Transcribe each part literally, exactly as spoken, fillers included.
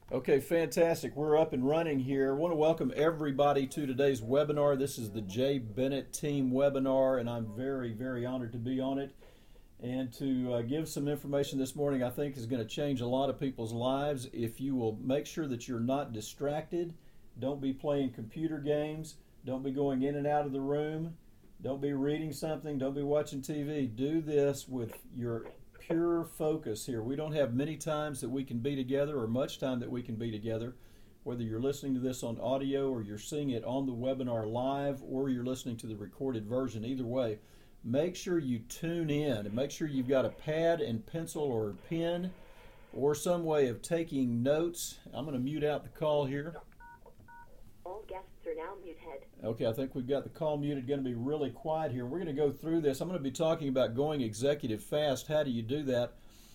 Okay, fantastic. We're up and running here. I want to welcome everybody to today's webinar. This is the Jay Bennett Team webinar, and I'm very, very honored to be on it and to uh, give some information this morning I think is going to change a lot of people's lives. If you will make sure that you're not distracted, don't be playing computer games, don't be going in and out of the room, don't be reading something, don't be watching T V. Do this with your pure focus here. We don't have many times that we can be together or much time that we can be together, whether you're listening to this on audio or you're seeing it on the webinar live or you're listening to the recorded version. Either way, make sure you tune in and make sure you've got a pad and pencil or pen or some way of taking notes. I'm going to mute out the call here. All guests are now muted. Okay, I think we've got the call muted. Going to be really quiet here. We're going to go through this. I'm going to be talking about going executive fast. How do you do that?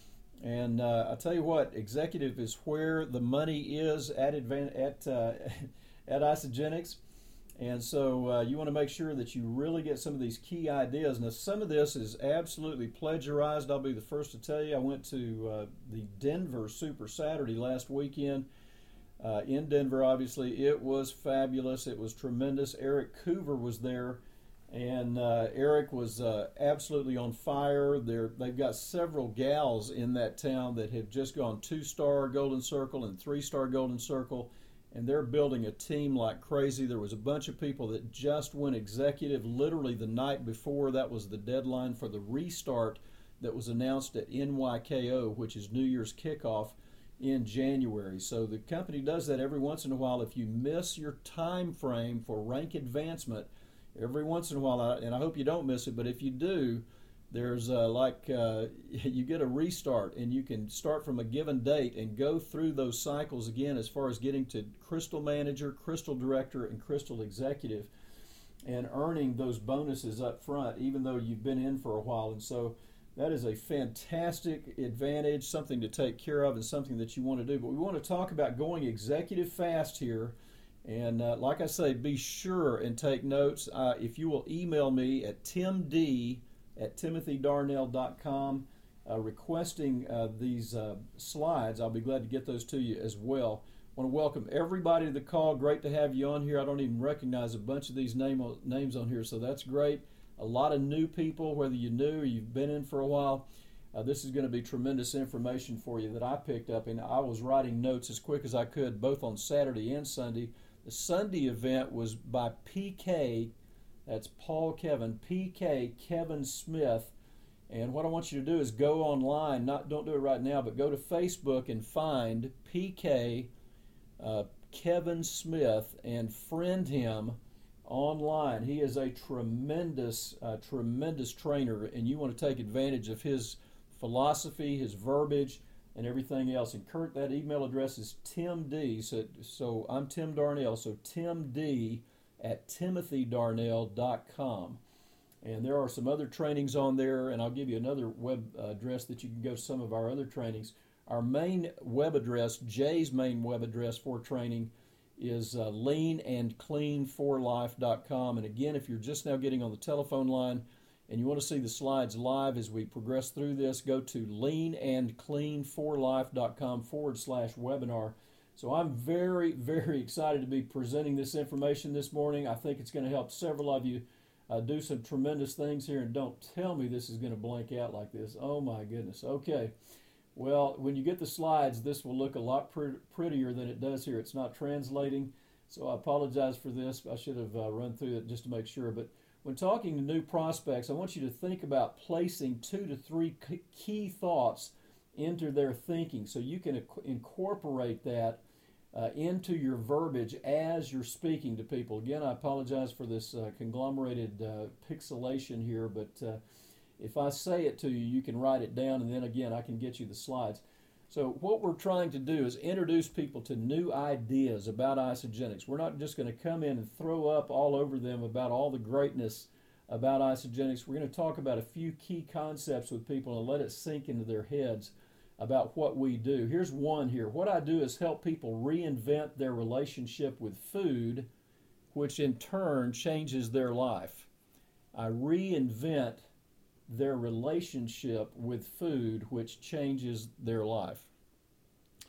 And uh, I'll tell you what, executive is where the money is at advan- at uh, at Isagenix. And so uh, you want to make sure that you really get some of these key ideas. Now, some of this is absolutely plagiarized. I'll be the first to tell you. I went to uh, the Denver Super Saturday last weekend. Uh, in Denver, obviously, it was fabulous. It was tremendous. Eric Coover was there, and uh, Eric was uh, absolutely on fire. They're, they've got several gals in that town that have just gone two-star Golden Circle and three-star Golden Circle, and they're building a team like crazy. There was a bunch of people that just went executive literally the night before. That was the deadline for the restart that was announced at N Y K O, which is New Year's kickoff in January. So the company does that every once in a while. If you miss your time frame for rank advancement, every once in a while, and I hope you don't miss it, but if you do, there's uh, like uh, you get a restart and you can start from a given date and go through those cycles again as far as getting to Crystal Manager, Crystal Director, and Crystal Executive and earning those bonuses up front even though you've been in for a while. And so that is a fantastic advantage, something to take care of and something that you want to do. But we want to talk about going executive fast here. And uh, like I say, be sure and take notes. Uh, if you will email me at timd at timothy darnell dot com uh, requesting uh, these uh, slides, I'll be glad to get those to you as well. I want to welcome everybody to the call. Great to have you on here. I don't even recognize a bunch of these name, names on here, so that's great. A lot of new people, whether you're new or you've been in for a while. Uh, this is going to be tremendous information for you that I picked up, and I was writing notes as quick as I could, both on Saturday and Sunday. The Sunday event was by P K, that's Paul Kevin, P K Kevin Smith. And what I want you to do is go online, not don't do it right now, but go to Facebook and find P K uh, Kevin Smith and friend him online. He is a tremendous, uh, tremendous trainer, and you want to take advantage of his philosophy, his verbiage, and everything else. And Kurt, that email address is timd. So, so I'm Tim Darnell. So timd at timothy darnell dot com. And there are some other trainings on there, and I'll give you another web address that you can go to some of our other trainings. Our main web address, Jay's main web address for training, is uh, lean and clean for life dot com. And again, if you're just now getting on the telephone line and you want to see the slides live as we progress through this, go to lean and clean for life dot com forward slash webinar. So I'm very, very excited to be presenting this information this morning. I think it's going to help several of you uh, do some tremendous things here. And don't tell me this is going to blank out like this. Oh my goodness. Okay. Well, when you get the slides, this will look a lot pr- prettier than it does here. It's not translating, so I apologize for this. I should have uh, run through it just to make sure. But when talking to new prospects, I want you to think about placing two to three key thoughts into their thinking so you can incorporate that uh, into your verbiage as you're speaking to people. Again, I apologize for this uh, conglomerated uh, pixelation here, but uh, if I say it to you, you can write it down, and then again, I can get you the slides. So what we're trying to do is introduce people to new ideas about Isagenix. We're not just going to come in and throw up all over them about all the greatness about Isagenix. We're going to talk about a few key concepts with people and let it sink into their heads about what we do. Here's one here. What I do is help people reinvent their relationship with food, which in turn changes their life. I reinvent their relationship with food, which changes their life.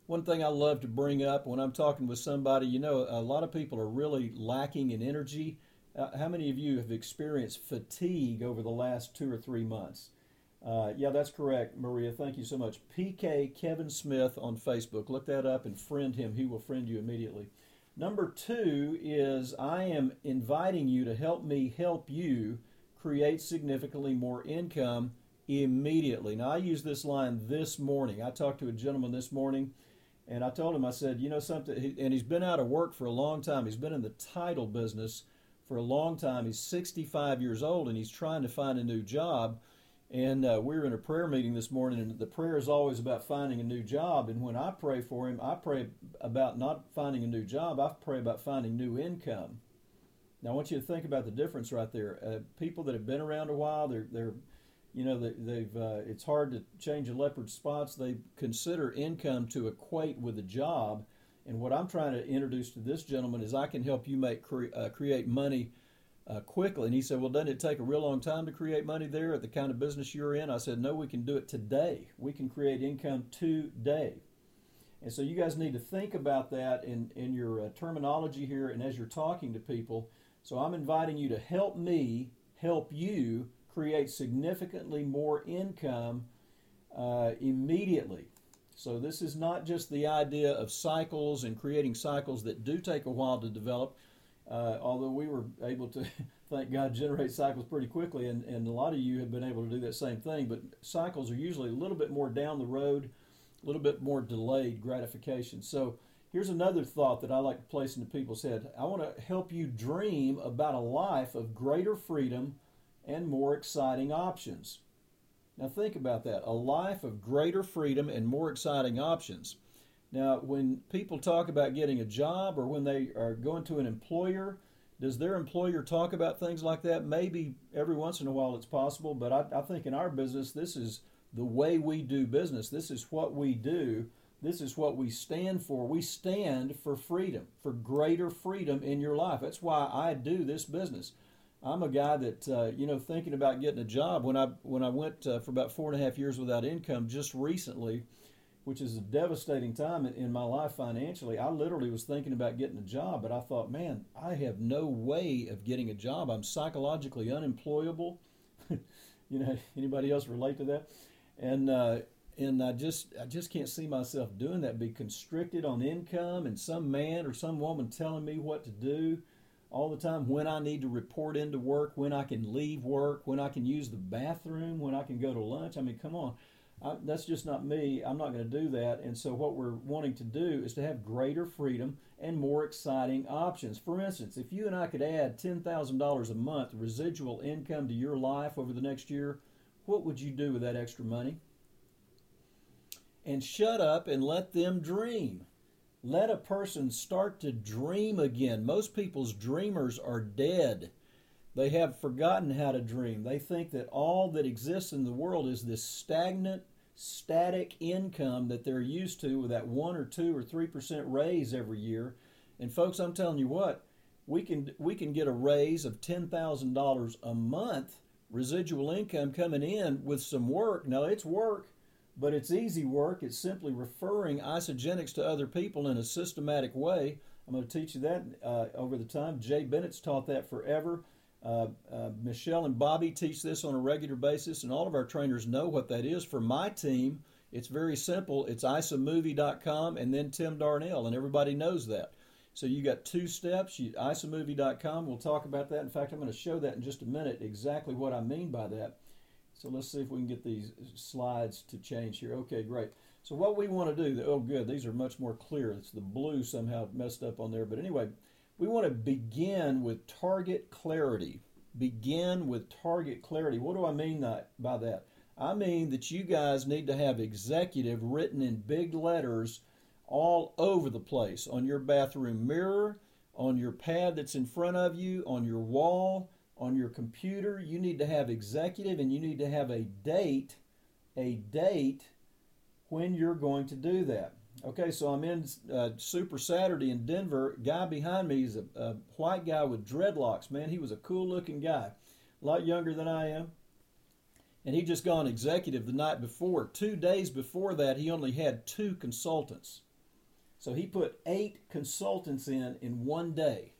one thing I love to bring up when I'm talking with somebody, you know, a lot of people are really lacking in energy. Uh, how many of you have experienced fatigue over the last two or three months? Uh, yeah, that's correct, Maria. Thank you so much. P K Kevin Smith on Facebook. Look that up and friend him. He will friend you immediately. Number two is I am inviting you to help me help you create significantly more income immediately. Now, I used this line this morning. I talked to a gentleman this morning, and I told him, I said, you know something, and he's been out of work for a long time. He's been in the title business for a long time. He's sixty-five years old, and he's trying to find a new job. And uh, we were in a prayer meeting this morning, and the prayer is always about finding a new job. And when I pray for him, I pray about not finding a new job. I pray about finding new income. Now, I want you to think about the difference right there. Uh, people that have been around a while, they're, they're you know, they, they've. Uh, it's hard to change a leopard's spots. They consider income to equate with a job. And what I'm trying to introduce to this gentleman is I can help you make cre- uh, create money Uh, quickly. And he said, well, doesn't it take a real long time to create money there at the kind of business you're in? I said, no, we can do it today. We can create income today. And so you guys need to think about that in, in your uh, terminology here and as you're talking to people. So I'm inviting you to help me help you create significantly more income uh, immediately. So this is not just the idea of cycles and creating cycles that do take a while to develop. Uh, although we were able to, thank God, generate cycles pretty quickly, and, and a lot of you have been able to do that same thing, but cycles are usually a little bit more down the road, a little bit more delayed gratification. So here's another thought that I like to place into people's head. I want to help you dream about a life of greater freedom and more exciting options. Now think about that, a life of greater freedom and more exciting options. Now, when people talk about getting a job or when they are going to an employer, does their employer talk about things like that? Maybe every once in a while it's possible, but I, I think in our business, this is the way we do business. This is what we do. This is what we stand for. We stand for freedom, for greater freedom in your life. That's why I do this business. I'm a guy that, uh, you know, thinking about getting a job. When I, when I went uh, for about four and a half years without income just recently, which is a devastating time in, in my life financially, I literally was thinking about getting a job, but I thought, man, I have no way of getting a job. I'm psychologically unemployable. You know, anybody else relate to that? And uh, and I just I just can't see myself doing that, be constricted on income and some man or some woman telling me what to do all the time, when I need to report into work, when I can leave work, when I can use the bathroom, when I can go to lunch. I mean, come on. I, that's just not me. I'm not going to do that. And so what we're wanting to do is to have greater freedom and more exciting options. For instance, if you and I could add ten thousand dollars a month residual income to your life over the next year, what would you do with that extra money? And shut up and let them dream. Let a person start to dream again. Most people's dreamers are dead. They have forgotten how to dream. They think that all that exists in the world is this stagnant, static income that they're used to with that one or two or three percent raise every year. And folks, I'm telling you what, we can we can get a raise of ten thousand dollars a month, residual income coming in with some work. Now it's work, but it's easy work. It's simply referring isogenics to other people in a systematic way. I'm going to teach you that uh, over the time. Jay Bennett's taught that forever. Uh, uh, Michelle and Bobby teach this on a regular basis, and all of our trainers know what that is. For my team, it's very simple. It's isomovie dot com and then Tim Darnell, and everybody knows that. So you got two steps. You, isomovie dot com, we'll talk about that. In fact, I'm going to show that in just a minute, exactly what I mean by that. So let's see if we can get these slides to change here. Okay, great. So what we want to do, oh good, these are much more clear. It's the blue somehow messed up on there. But anyway, we want to begin with target clarity. Begin with target clarity. What do I mean by that? I mean that you guys need to have executive written in big letters all over the place, on your bathroom mirror, on your pad that's in front of you, on your wall, on your computer. You need to have executive, and you need to have a date, a date when you're going to do that. Okay, so I'm in uh, Super Saturday in Denver. Guy behind me is a, a white guy with dreadlocks. Man, he was a cool-looking guy, a lot younger than I am. And he just gone executive the night before. Two days before that, he only had two consultants. So he put eight consultants in in one day.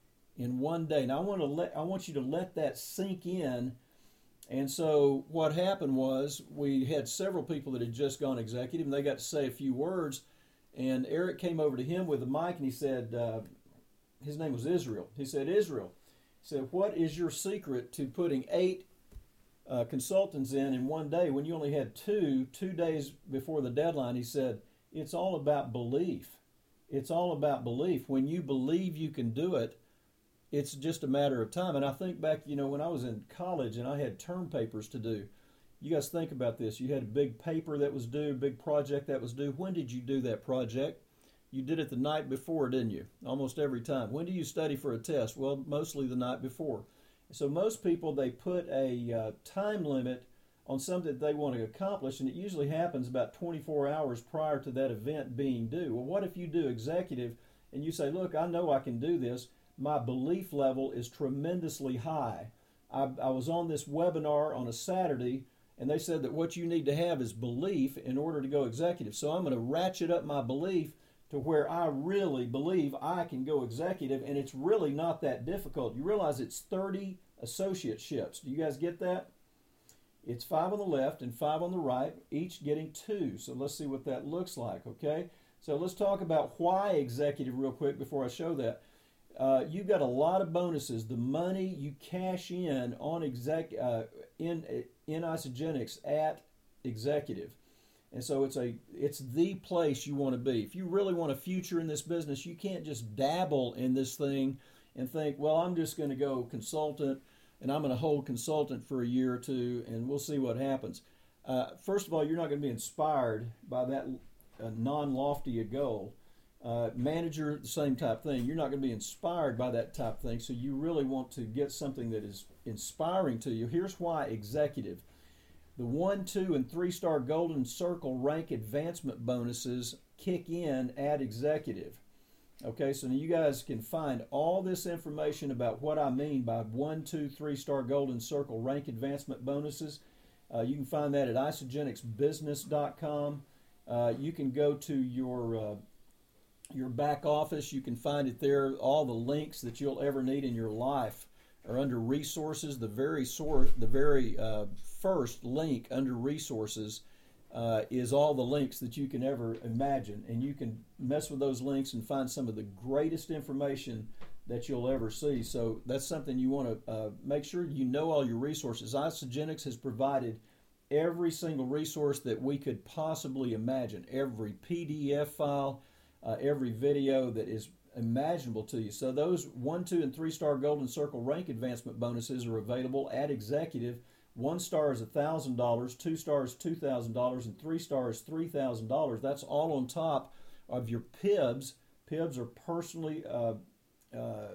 In one day. Now I want to let I want you to let that sink in. And so what happened was we had several people that had just gone executive, and they got to say a few words. And Eric came over to him with a mic, and he said, uh, his name was Israel. He said, Israel, he said, what is your secret to putting eight uh, consultants in in one day when you only had two, two days before the deadline? He said, it's all about belief. It's all about belief. When you believe you can do it, it's just a matter of time. And I think back, you know, when I was in college and I had term papers to do, you guys think about this. You had a big paper that was due, a big project that was due. When did you do that project? You did it the night before, didn't you? Almost every time. When do you study for a test? Well, mostly the night before. So most people, they put a uh, time limit on something that they want to accomplish, and it usually happens about twenty-four hours prior to that event being due. Well, what if you do executive and you say, look, I know I can do this. My belief level is tremendously high. I, I was on this webinar on a Saturday, and they said that what you need to have is belief in order to go executive. So I'm going to ratchet up my belief to where I really believe I can go executive, and it's really not that difficult. You realize it's thirty associateships. Do you guys get that? It's five on the left and five on the right, each getting two. So let's see what that looks like, okay? So let's talk about why executive real quick before I show that. Uh, you've got a lot of bonuses. The money you cash in on exec uh, in in Isagenix at executive, and so it's a it's the place you want to be. If you really want a future in this business, you can't just dabble in this thing and think, well, I'm just going to go consultant and I'm going to hold consultant for a year or two and we'll see what happens. Uh, first of all, you're not going to be inspired by that uh, non-lofty a goal. Uh, manager, the same type thing. You're not going to be inspired by that type of thing, so you really want to get something that is inspiring to you. Here's why executive. The one, two, and three-star Golden Circle rank advancement bonuses kick in at executive. Okay, so now you guys can find all this information about what I mean by one, two, three-star Golden Circle rank advancement bonuses. Uh, you can find that at isagenix business dot com. Uh, you can go to your uh, your back office. You can find it there. All the links that you'll ever need in your life are under resources. The very source, the very uh, first link under resources uh, is all the links that you can ever imagine, and you can mess with those links and find some of the greatest information that you'll ever see. So that's something you want to uh, make sure you know all your resources. Isagenix has provided every single resource that we could possibly imagine, every P D F file, uh, every video that is imaginable to you. So those one, two, and three-star Golden Circle rank advancement bonuses are available at executive. One star is one thousand dollars, two stars two thousand dollars, and three stars three thousand dollars. That's all on top of your P I Bs. P I Bs are personally uh, uh,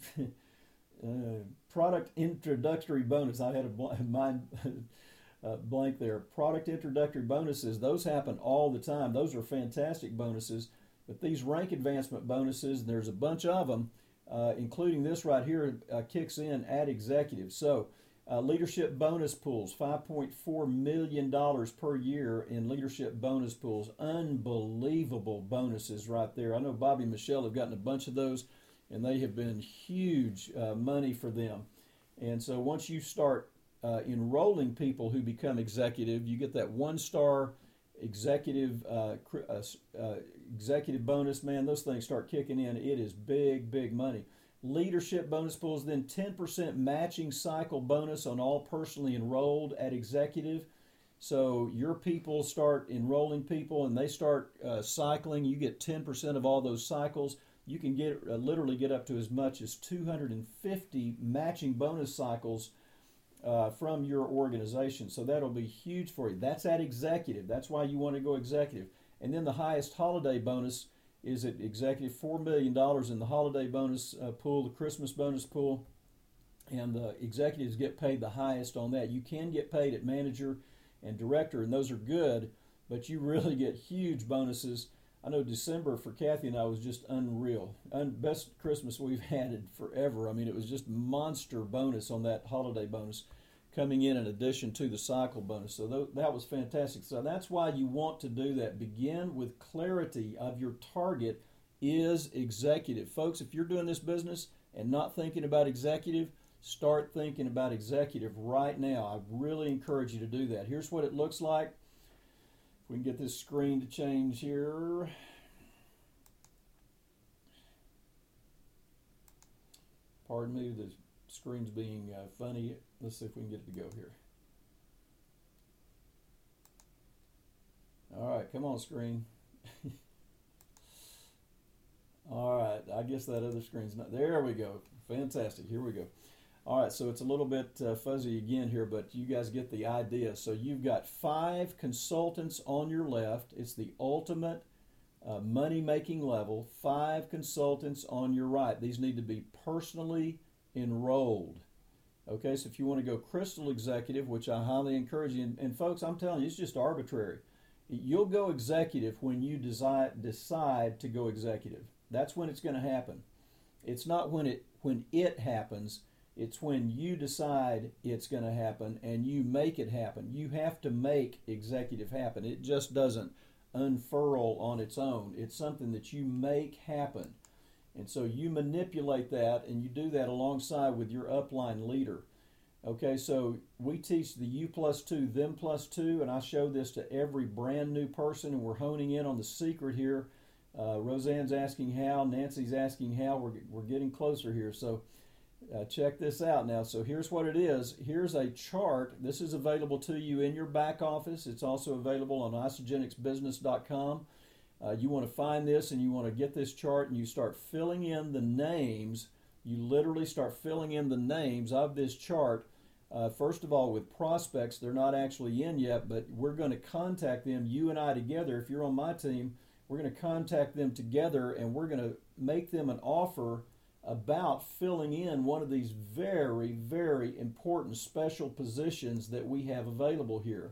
uh, product introductory bonus. I had a bl- mind uh, blank there. Product introductory bonuses, those happen all the time. Those are fantastic bonuses. But these rank advancement bonuses, there's a bunch of them, uh, including this right here, uh, kicks in at executive. So uh, leadership bonus pools, five point four million dollars per year in leadership bonus pools. Unbelievable bonuses right there. I know Bobby and Michelle have gotten a bunch of those, and they have been huge uh, money for them. And so once you start uh, enrolling people who become executive, you get that one-star executive uh, uh, uh, executive bonus. Man, those things start kicking in. It is big, big money. Leadership bonus pools, then ten percent matching cycle bonus on all personally enrolled at executive. So your people start enrolling people and they start uh, cycling. You get ten percent of all those cycles. You can get uh, literally get up to as much as two hundred fifty matching bonus cycles uh, from your organization. So that'll be huge for you. That's at executive. That's why you want to go executive. And then the highest holiday bonus is at executive, four million dollars in the holiday bonus uh, pool, the Christmas bonus pool, and the executives get paid the highest on that. You can get paid at manager and director, and those are good, but you really get huge bonuses. I know December for Kathy and I was just unreal. Un- best Christmas we've had in forever. I mean, it was just monster bonus on that holiday bonus. coming in in addition to the cycle bonus. So th- that was fantastic. So that's why you want to do that. Begin with clarity of your target is executive. Folks, if you're doing this business and not thinking about executive, start thinking about executive right now. I really encourage you to do that. Here's what it looks like. If we can get this screen to change here. Pardon me, the screen's being uh, funny. Let's see if we can get it to go here. All right, come on, screen. All right, I guess that other screen's not. There we go. Fantastic. Here we go. All right, so it's a little bit uh, fuzzy again here, but you guys get the idea. So you've got five consultants on your left. It's the ultimate uh, money-making level. Five consultants on your right. These need to be personally enrolled. Okay, so if you want to go Crystal Executive, which I highly encourage you, and, and folks, I'm telling you, it's just arbitrary. You'll go executive when you decide decide to go executive. That's when it's going to happen. It's not when it when it happens. It's when you decide it's going to happen and you make it happen. You have to make executive happen. It just doesn't unfurl on its own. It's something that you make happen. And so you manipulate that, and you do that alongside with your upline leader. Okay, so we teach the you plus two, them plus two, and I show this to every brand new person, and we're honing in on the secret here. Uh, Roseanne's asking how, Nancy's asking how. We're, we're getting closer here. So uh, check this out now. So here's what it is. Here's a chart. This is available to you in your back office. It's also available on isogenics business dot com. Uh, you want to find this and you want to get this chart and you start filling in the names. You literally start filling in the names of this chart. Uh, first of all, with prospects, they're not actually in yet, but we're going to contact them, you and I together. If you're on my team, we're going to contact them together and we're going to make them an offer about filling in one of these very, very important special positions that we have available here.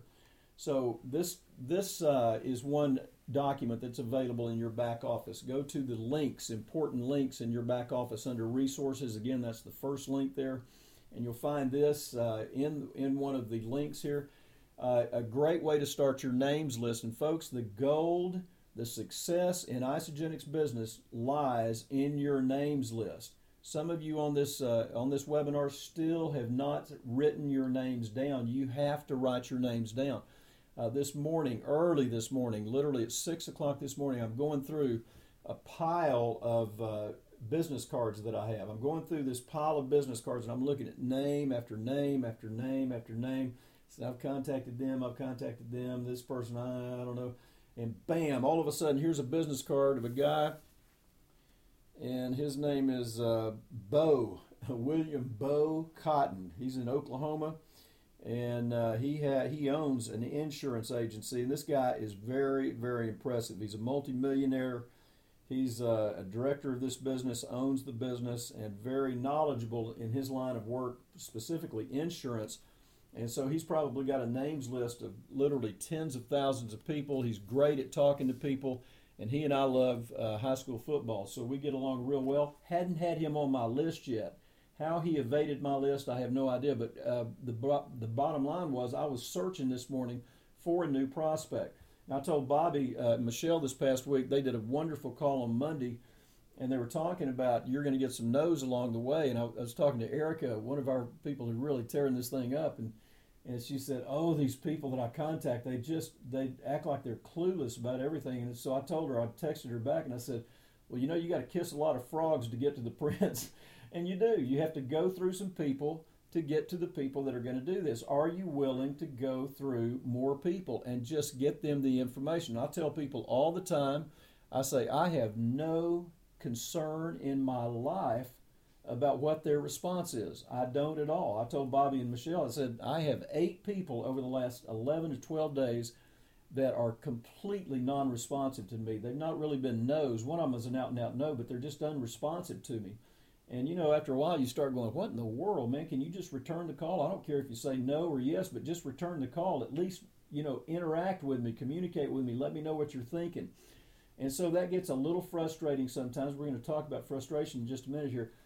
So this this uh, is one document that's available in your back office. Go to the links, important links in your back office under resources. Again, that's the first link there. And you'll find this uh, in, in one of the links here. Uh, a great way to start your names list. And folks, the gold, the success in Isagenix business lies in your names list. Some of you on this uh, on this webinar still have not written your names down. You have to write your names down. Uh, this morning, early this morning, literally at six o'clock this morning, I'm going through a pile of uh, business cards that I have. I'm going through this pile of business cards and I'm looking at name after name after name after name. So I've contacted them, I've contacted them, this person, I, I don't know. And bam, all of a sudden, here's a business card of a guy, and his name is uh, Bo, William Bo Cotton. He's in Oklahoma. And uh, he ha- he owns an insurance agency, and this guy is very, very impressive. He's a multimillionaire. He's uh, a director of this business, owns the business, and very knowledgeable in his line of work, specifically insurance. And so he's probably got a names list of literally tens of thousands of people. He's great at talking to people, and he and I love uh, high school football, so we get along real well. Hadn't had him on my list yet. How he evaded my list, I have no idea. But uh, the the bottom line was I was searching this morning for a new prospect. And I told Bobby, uh, Michelle this past week, they did a wonderful call on Monday, and they were talking about you're going to get some no's along the way. And I, I was talking to Erica, one of our people who really tearing this thing up, and and she said, "Oh, these people that I contact, they just they act like they're clueless about everything." And so I told her, I texted her back, and I said, "Well, you know, you got to kiss a lot of frogs to get to the prince." And you do. You have to go through some people to get to the people that are going to do this. Are you willing to go through more people and just get them the information? I tell people all the time, I say, I have no concern in my life about what their response is. I don't at all. I told Bobby and Michelle, I said, I have eight people over the last eleven to twelve days that are completely non-responsive to me. They've not really been no's. One of them is an out-and-out no, but they're just unresponsive to me. And, you know, after a while, you start going, what in the world, man? Can you just return the call? I don't care if you say no or yes, but just return the call. At least, you know, interact with me, communicate with me, let me know what you're thinking. And so that gets a little frustrating sometimes. We're going to talk about frustration in just a minute here.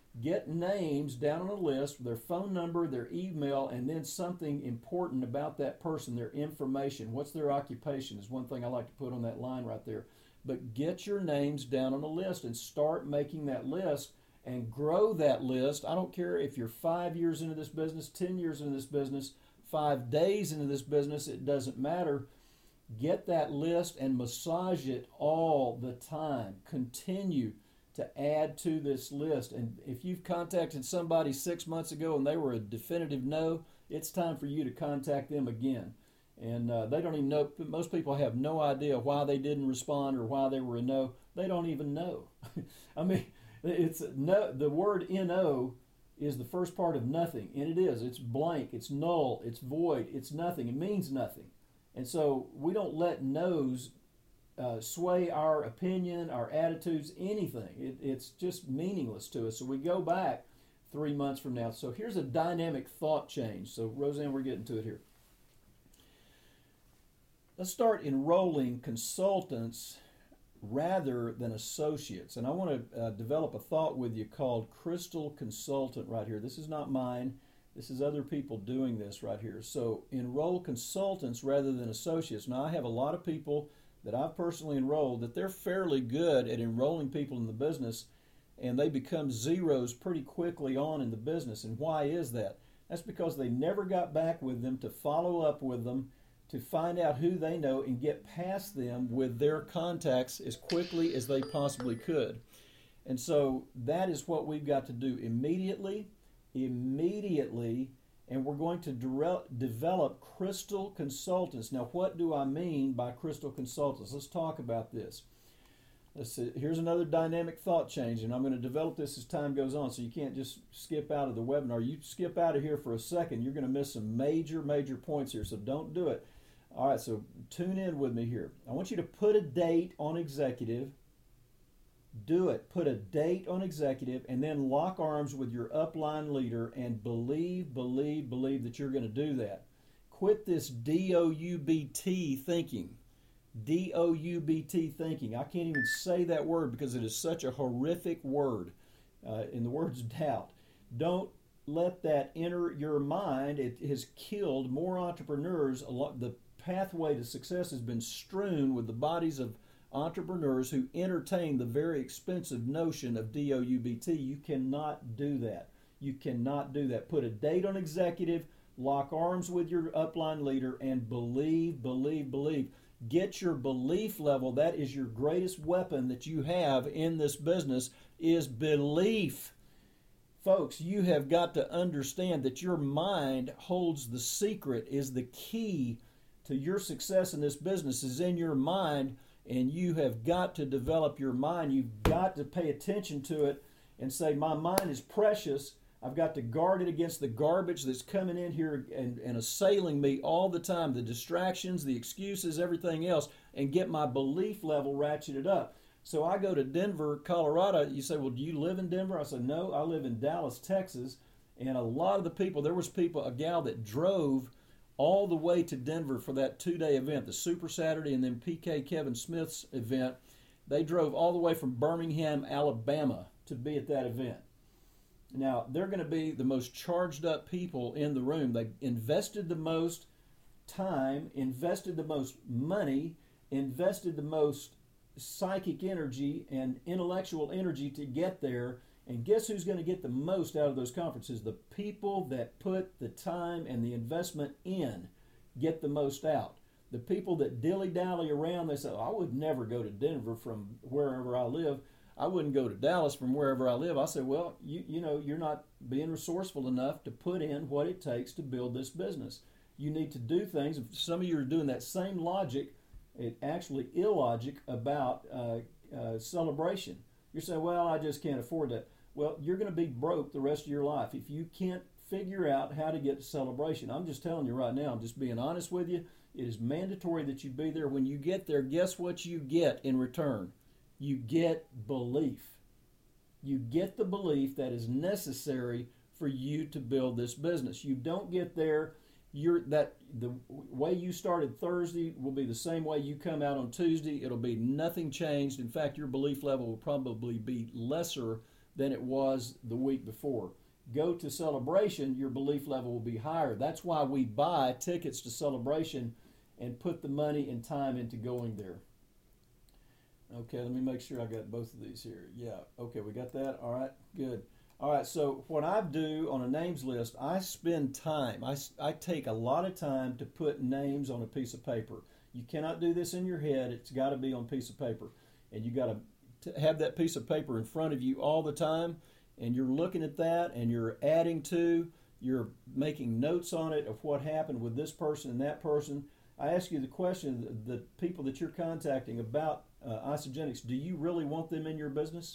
Get names down on a list, their phone number, their email, and then something important about that person, their information. What's their occupation is one thing I like to put on that line right there. But get your names down on a list and start making that list and grow that list. I don't care if you're five years into this business, ten years into this business, five days into this business, it doesn't matter. Get that list and massage it all the time. Continue to add to this list. And if you've contacted somebody six months ago and they were a definitive no, it's time for you to contact them again. And uh, they don't even know, most people have no idea why they didn't respond or why they were a no. They don't even know. I mean, it's no, the word N O is the first part of nothing, and it is. It's blank, it's null, it's void, it's nothing. It means nothing. And so we don't let no's uh, sway our opinion, our attitudes, anything. It, it's just meaningless to us. So we go back three months from now. So here's a dynamic thought change. So Roseanne, we're getting to it here. Let's start enrolling consultants rather than associates. And I want to uh, develop a thought with you called Crystal Consultant right here. This is not mine. This is other people doing this right here. So enroll consultants rather than associates. Now, I have a lot of people that I've personally enrolled that they're fairly good at enrolling people in the business, and they become zeros pretty quickly on in the business. And why is that? That's because they never got back with them to follow up with them, to find out who they know and get past them with their contacts as quickly as they possibly could. And so that is what we've got to do immediately, immediately, and we're going to de- develop Crystal Consultants. Now, what do I mean by Crystal Consultants? Let's talk about this. Let's see. Here's another dynamic thought change, and I'm going to develop this as time goes on, so you can't just skip out of the webinar. You skip out of here for a second, you're going to miss some major, major points here, so don't do it. All right, so tune in with me here. I want you to put a date on executive. Do it. Put a date on executive and then lock arms with your upline leader and believe, believe, believe that you're going to do that. Quit this D O U B T thinking. D O U B T thinking. I can't even say that word because it is such a horrific word. Uh, and the word's doubt. Don't let that enter your mind. It has killed more entrepreneurs. A lot, the pathway to success has been strewn with the bodies of entrepreneurs who entertain the very expensive notion of D O U B T. You cannot do that. You cannot do that. Put a date on executive, lock arms with your upline leader, and believe, believe, believe. Get your belief level. That is your greatest weapon that you have in this business, is belief. Folks, you have got to understand that your mind holds the secret, is the key to your success in this business is in your mind, and you have got to develop your mind. You've got to pay attention to it and say, my mind is precious. I've got to guard it against the garbage that's coming in here and, and assailing me all the time, the distractions, the excuses, everything else, and get my belief level ratcheted up. So I go to Denver, Colorado. You say, well, do you live in Denver? I said, no, I live in Dallas, Texas. And a lot of the people, there was people, a gal that drove all the way to Denver for that two-day event, the Super Saturday and then P K Kevin Smith's event. They drove all the way from Birmingham, Alabama to be at that event. Now, they're going to be the most charged up people in the room. They invested the most time, invested the most money, invested the most psychic energy and intellectual energy to get there. And guess who's going to get the most out of those conferences? The people that put the time and the investment in get the most out. The people that dilly-dally around, they say, oh, I would never go to Denver from wherever I live. I wouldn't go to Dallas from wherever I live. I say, well, you, you know, you're not being resourceful enough to put in what it takes to build this business. You need to do things. Some of you are doing that same logic, it actually illogic about uh, uh, celebration. You're saying, well, I just can't afford that. Well, you're going to be broke the rest of your life if you can't figure out how to get to celebration. I'm just telling you right now, I'm just being honest with you. It is mandatory that you be there. When you get there, guess what you get in return? You get belief. You get the belief that is necessary for you to build this business. You don't get there, you're that the way you started Thursday will be the same way you come out on Tuesday. It'll be nothing changed. In fact, your belief level will probably be lesser than it was the week before. Go to Celebration, your belief level will be higher. That's why we buy tickets to Celebration and put the money and time into going there. Okay, let me make sure I got both of these here. Yeah, okay, we got that. All right, good. All right, so what I do on a names list, I spend time. I, I take a lot of time to put names on a piece of paper. You cannot do this in your head. It's got to be on a piece of paper. And you got to have that piece of paper in front of you all the time, and you're looking at that, and you're adding to, you're making notes on it of what happened with this person and that person. I ask you the question, the, the people that you're contacting about uh, Isagenix, do you really want them in your business?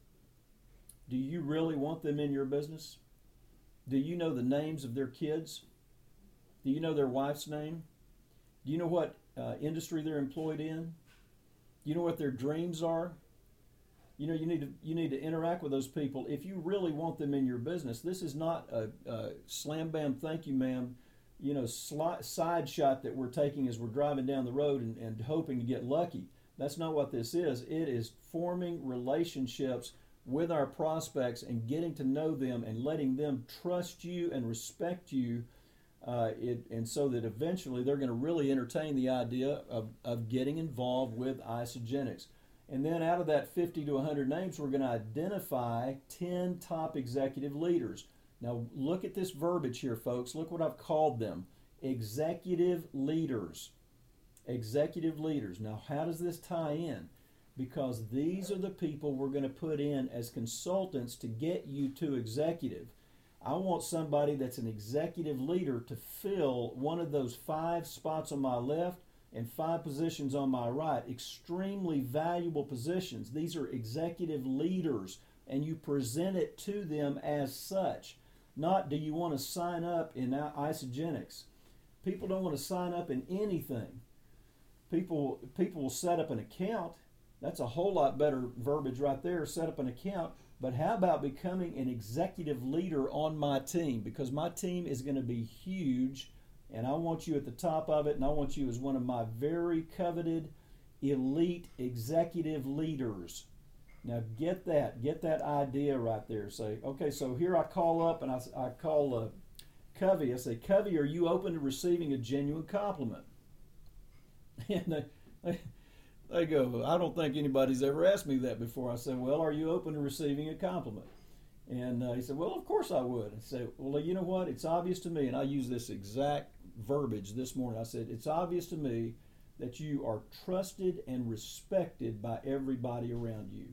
Do you really want them in your business? Do you know the names of their kids? Do you know their wife's name? Do you know what uh, industry they're employed in? Do you know what their dreams are? You know, you need to you need to interact with those people if you really want them in your business. This is not a, a slam bam, thank you, ma'am, you know, sli- side shot that we're taking as we're driving down the road and, and hoping to get lucky. That's not what this is. It is forming relationships with our prospects and getting to know them and letting them trust you and respect you, uh, it, and so that eventually they're going to really entertain the idea of, of getting involved with Isagenix. And then out of that fifty to one hundred names, we're going to identify ten top executive leaders. Now look at this verbiage here, folks. Look what I've called them. Executive leaders. Executive leaders. Now how does this tie in? Because these are the people we're going to put in as consultants to get you to executive. I want somebody that's an executive leader to fill one of those five spots on my left and five positions on my right. Extremely valuable positions. These are executive leaders, and you present it to them as such. Not do you want to sign up in Isagenix. People don't want to sign up in anything. People, people will set up an account. That's a whole lot better verbiage right there, set up an account. But how about becoming an executive leader on my team? Because my team is going to be huge, and I want you at the top of it, and I want you as one of my very coveted, elite executive leaders. Now get that, get that idea right there. Say, okay, so here I call up, and I, I call uh, Covey. I say, Covey, are you open to receiving a genuine compliment? And they, they They go, I don't think anybody's ever asked me that before. I said, well, are you open to receiving a compliment? And uh, he said, well, of course I would. I said, well, you know what? It's obvious to me, and I use this exact verbiage this morning. I said, it's obvious to me that you are trusted and respected by everybody around you.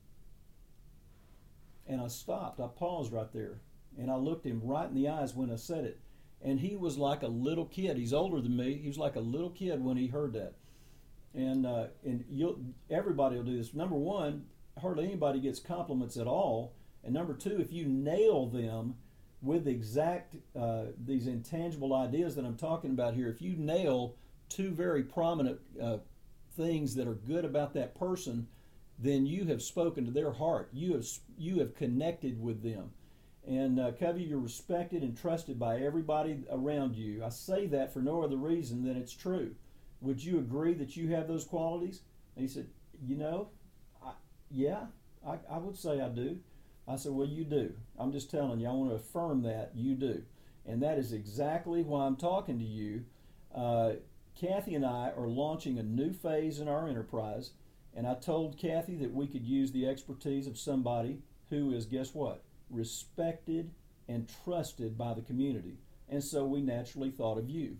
And I stopped. I paused right there, and I looked him right in the eyes when I said it. And he was like a little kid. He's older than me. He was like a little kid when he heard that. And uh, and you'll, everybody will do this. Number one, hardly anybody gets compliments at all. And number two, if you nail them with exact uh, these intangible ideas that I'm talking about here, if you nail two very prominent uh, things that are good about that person, then you have spoken to their heart. You have you have connected with them. And uh, Covey, you're respected and trusted by everybody around you. I say that for no other reason than it's true. Would you agree that you have those qualities? And he said, you know, I, yeah, I, I would say I do. I said, well, you do. I'm just telling you, I want to affirm that you do. And that is exactly why I'm talking to you. Uh, Kathy and I are launching a new phase in our enterprise. And I told Kathy that we could use the expertise of somebody who is, guess what, respected and trusted by the community. And so we naturally thought of you.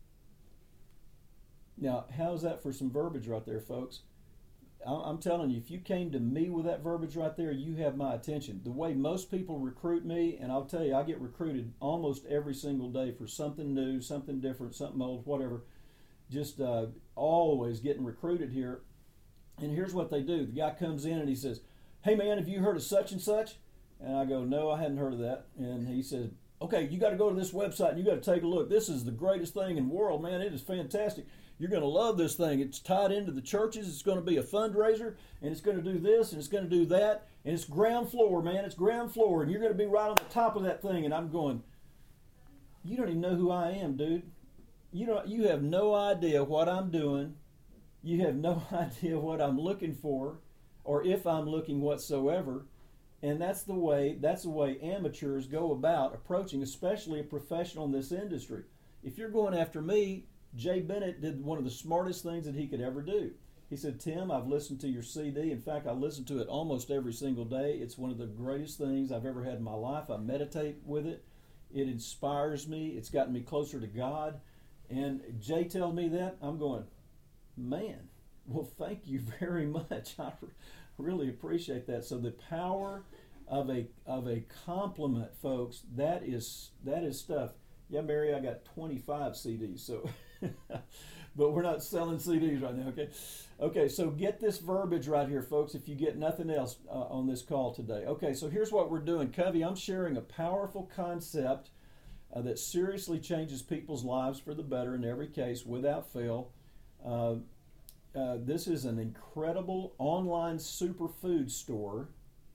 Now, how's that for some verbiage right there, folks? I'm telling you, if you came to me with that verbiage right there, you have my attention. The way most people recruit me, and I'll tell you, I get recruited almost every single day for something new, something different, something old, whatever. Just uh, always getting recruited here. And here's what they do. The guy comes in and he says, hey, man, have you heard of such and such? And I go, no, I hadn't heard of that. And he says, okay, you got to go to this website and you got to take a look. This is the greatest thing in the world, man. It is fantastic. You're going to love this thing. It's tied into the churches. It's going to be a fundraiser, and it's going to do this, and it's going to do that. And it's ground floor, man. It's ground floor, and you're going to be right on the top of that thing. And I'm going, you don't even know who I am, dude. You don't. You have no idea what I'm doing. You have no idea what I'm looking for, or if I'm looking whatsoever. And that's the way that's the way amateurs go about approaching, especially a professional in this industry. If you're going after me, Jay Bennett did one of the smartest things that he could ever do. He said, Tim, I've listened to your C D. In fact, I listen to it almost every single day. It's one of the greatest things I've ever had in my life. I meditate with it. It inspires me. It's gotten me closer to God. And Jay tells me that. I'm going, man, well, thank you very much. I really appreciate that. So the power of a of a compliment, folks, that is that is stuff. Yeah, Mary, I got twenty-five C Ds, so but we're not selling C Ds right now, okay? Okay, so get this verbiage right here, folks, if you get nothing else uh, on this call today. Okay, so here's what we're doing. Covey, I'm sharing a powerful concept uh, that seriously changes people's lives for the better in every case, without fail. Uh, uh, this is an incredible online superfood store,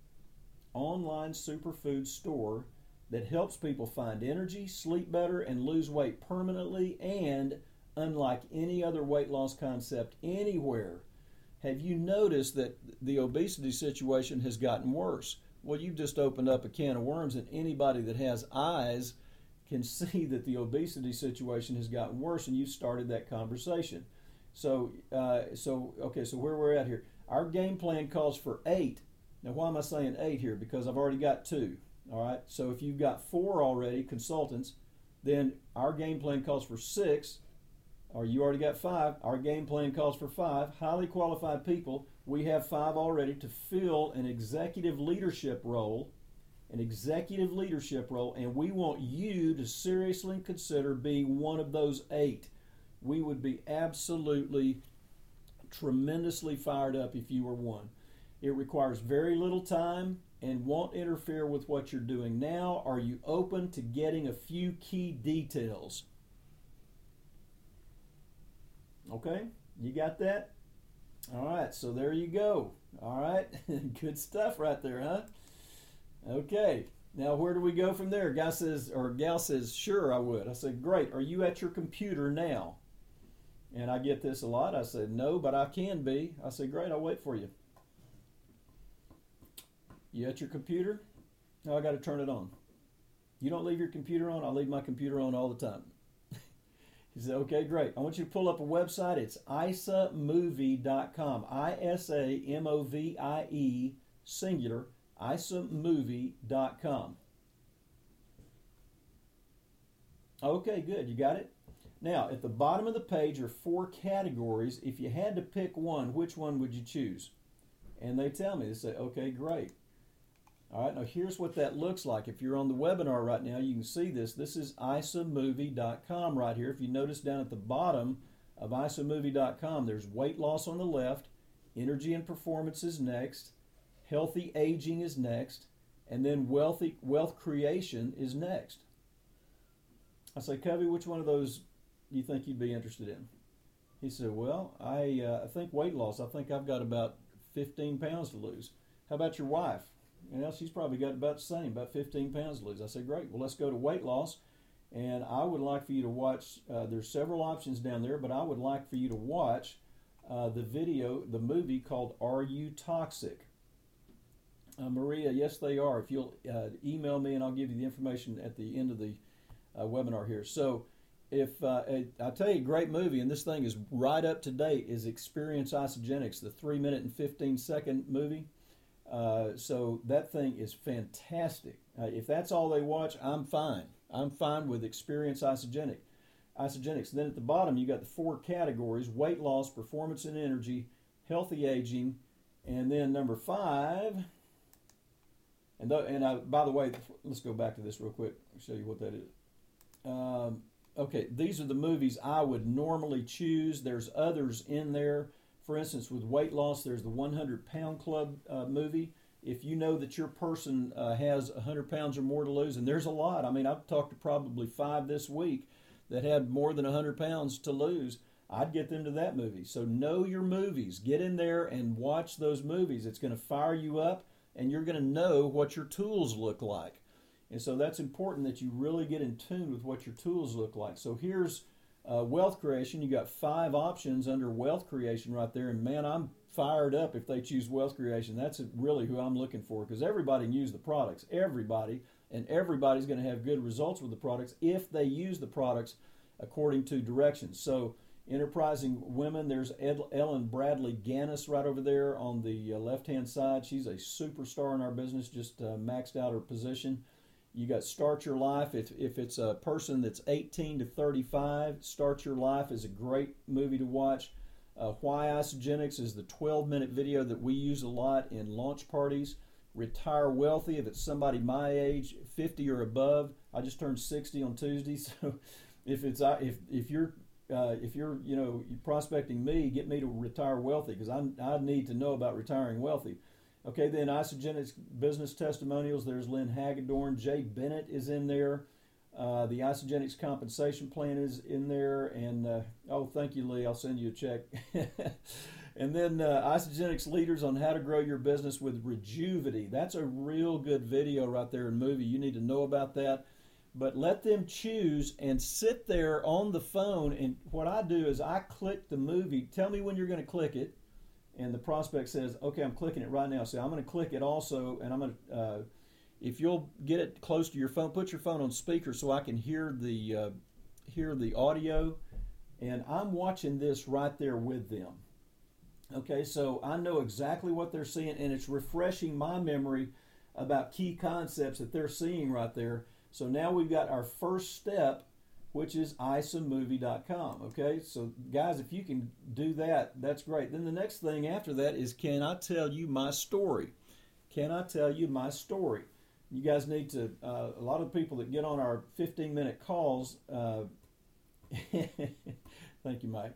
online superfood store that helps people find energy, sleep better, and lose weight permanently, and unlike any other weight loss concept anywhere. Have you noticed that the obesity situation has gotten worse? Well, you've just opened up a can of worms, and anybody that has eyes can see that the obesity situation has gotten worse, and you started that conversation. So, uh, so okay, so where we're at here, our game plan calls for eight. Now, why am I saying eight here? Because I've already got two. All right, so if you've got four already consultants, then our game plan calls for six, or you already got five. Our game plan calls for five highly qualified people. We have five already to fill an executive leadership role, an executive leadership role, and we want you to seriously consider being one of those eight. We would be absolutely tremendously fired up if you were one. It requires very little time and won't interfere with what you're doing now. Are you open to getting a few key details? Okay, you got that? All right, so there you go. All right, good stuff right there, huh? Okay, now where do we go from there? Guy says, or gal says, sure, I would. I said, great. Are you at your computer now? And I get this a lot. I said, no, but I can be. I said, great, I'll wait for you. You at your computer? No, I got to turn it on. You don't leave your computer on? I leave my computer on all the time. He said, okay, great. I want you to pull up a website. It's I S A movie dot com. I S A M O V I E, singular, I S A movie dot com. Okay, good. You got it? Now, at the bottom of the page are four categories. If you had to pick one, which one would you choose? And they tell me, they say, okay, great. All right, now here's what that looks like. If you're on the webinar right now, you can see this. This is I S A movie dot com right here. If you notice down at the bottom of I S A movie dot com, there's weight loss on the left, energy and performance is next, healthy aging is next, and then wealthy wealth creation is next. I say, Covey, which one of those do you think you'd be interested in? He said, well, I, uh, I think weight loss. I think I've got about fifteen pounds to lose. How about your wife? You know, she's probably got about the same, about fifteen pounds to lose. I said, great. Well, let's go to weight loss. And I would like for you to watch, uh, there's several options down there, but I would like for you to watch uh, the video, the movie called Are You Toxic? Uh, Maria, yes, they are. If you'll uh, email me, and I'll give you the information at the end of the uh, webinar here. So if uh, I tell you, a great movie, and this thing is right up to date, is Experience Isagenix, the three minute and fifteen second movie. Uh, so that thing is fantastic. Uh, if that's all they watch, I'm fine. I'm fine with Experience Isogenic. Isogenics. Then at the bottom, you got the four categories: weight loss, performance and energy, healthy aging, and then number five. And th- and I, by the way, let's go back to this real quick. I'll show you what that is. Um, okay, these are the movies I would normally choose. There's others in there. For instance, with weight loss, there's the one hundred pound Club uh, movie. If you know that your person uh, has one hundred pounds or more to lose, and there's a lot. I mean, I've talked to probably five this week that had more than one hundred pounds to lose. I'd get them to that movie. So know your movies. Get in there and watch those movies. It's going to fire you up, and you're going to know what your tools look like. And so that's important that you really get in tune with what your tools look like. So here's Uh, wealth creation. You got five options under wealth creation right there, and man, I'm fired up if they choose wealth creation. That's really who I'm looking for, because everybody can use the products. Everybody. And everybody's going to have good results with the products if they use the products according to directions. So enterprising women, there's Ed, Ellen Bradley Gannis right over there on the uh, left-hand side. She's a superstar in our business, just uh, maxed out her position. You got Start Your Life. If, if it's a person that's eighteen to thirty-five, Start Your Life is a great movie to watch. Uh, Why Isagenix is the twelve-minute video that we use a lot in launch parties. Retire Wealthy, if it's somebody my age, fifty or above. I just turned sixty on Tuesday, so if it's if if you're uh, if you're you know prospecting me, get me to retire wealthy, because I I need to know about retiring wealthy. Okay, then Isagenix business testimonials. There's Lynn Hagedorn, Jay Bennett is in there. Uh, the Isagenix compensation plan is in there, and uh, oh, thank you, Lee. I'll send you a check. And then uh, Isagenix leaders on how to grow your business with Rejuvity. That's a real good video right there in movie. You need to know about that. But let them choose and sit there on the phone. And what I do is I click the movie. Tell me when you're going to click it. And the prospect says, okay, I'm clicking it right now. So I'm going to click it also. And I'm going to, uh, if you'll get it close to your phone, put your phone on speaker so I can hear the, uh, hear the audio. And I'm watching this right there with them. Okay, so I know exactly what they're seeing, and it's refreshing my memory about key concepts that they're seeing right there. So now we've got our first step, which is I S A movie dot com. Okay, so guys, if you can do that, that's great. Then the next thing after that is, can I tell you my story? Can I tell you my story? You guys need to, uh, a lot of people that get on our fifteen minute calls, uh, thank you, Mike.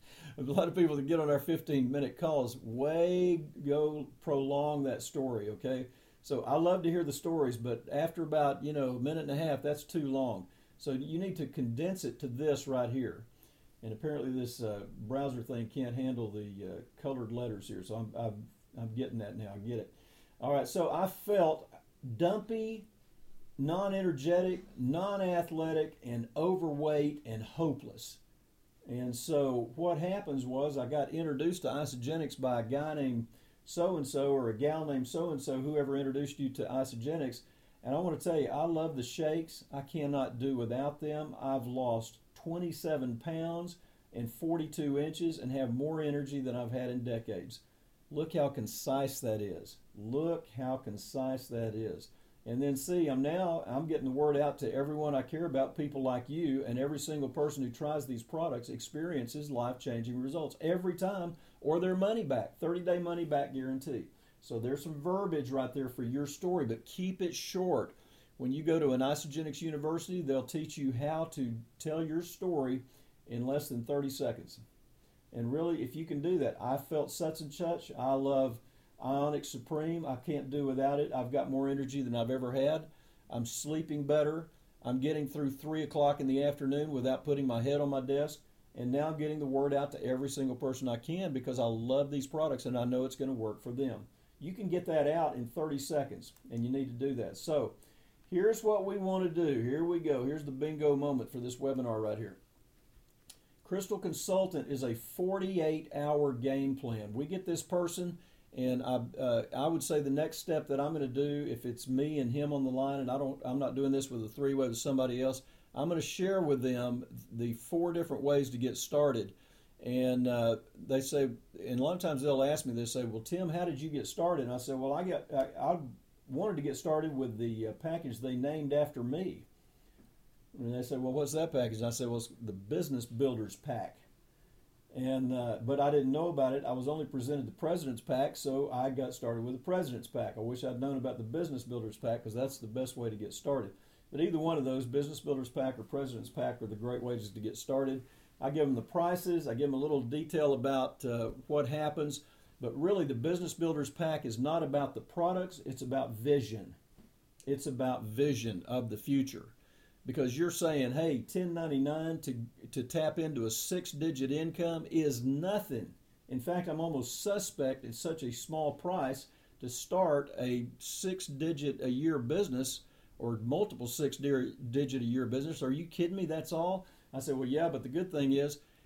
A lot of people that get on our fifteen minute calls way go prolong that story, okay? So I love to hear the stories, but after about, you know, a minute and a half, that's too long. So you need to condense it to this right here. And apparently this uh, browser thing can't handle the uh, colored letters here, so I'm, I'm, I'm getting that now. I get it. All right, so I felt dumpy, non-energetic, non-athletic, and overweight and hopeless. And so what happens was I got introduced to Isagenix by a guy named so-and-so or a gal named so-and-so, whoever introduced you to Isagenix. And I want to tell you, I love the shakes. I cannot do without them. I've lost twenty-seven pounds and forty-two inches and have more energy than I've had in decades. Look how concise that is. Look how concise that is. And then see, I'm now, I'm getting the word out to everyone I care about, people like you, and every single person who tries these products experiences life-changing results every time, or their money back, thirty-day money-back guarantee. So there's some verbiage right there for your story, but keep it short. When you go to an Isagenix University, they'll teach you how to tell your story in less than thirty seconds. And really, if you can do that, I felt such and such. I love Ionic Supreme. I can't do without it. I've got more energy than I've ever had. I'm sleeping better. I'm getting through three o'clock in the afternoon without putting my head on my desk. And now I'm getting the word out to every single person I can because I love these products and I know it's going to work for them. You can get that out in thirty seconds, and you need to do that. So here's what we want to do. Here we go. Here's the bingo moment for this webinar right here. Crystal Consultant is a forty-eight hour game plan. We get this person, and I, uh, I would say the next step that I'm going to do, if it's me and him on the line, and I don't, I'm not doing this with a three-way with somebody else, I'm going to share with them the four different ways to get started. And uh, they say, and a lot of times they'll ask me, they say, well, Tim, how did you get started? And I said, well, I got, I, I wanted to get started with the uh, package they named after me. And they said, well, what's that package? And I said, well, it's the Business Builders Pack. And uh, but I didn't know about it. I was only presented the President's Pack, so I got started with the President's Pack. I wish I'd known about the Business Builders Pack because that's the best way to get started. But either one of those, Business Builders Pack or President's Pack, are the great ways to get started. I give them the prices. I give them a little detail about uh, what happens. But really, the Business Builders Pack is not about the products. It's about vision. It's about vision of the future. Because you're saying, hey, ten ninety-nine to, to tap into a six-digit income is nothing. In fact, I'm almost suspect it's such a small price to start a six-digit a year business or multiple six-digit a year business. Are you kidding me? That's all? I said, well, yeah, but the good thing is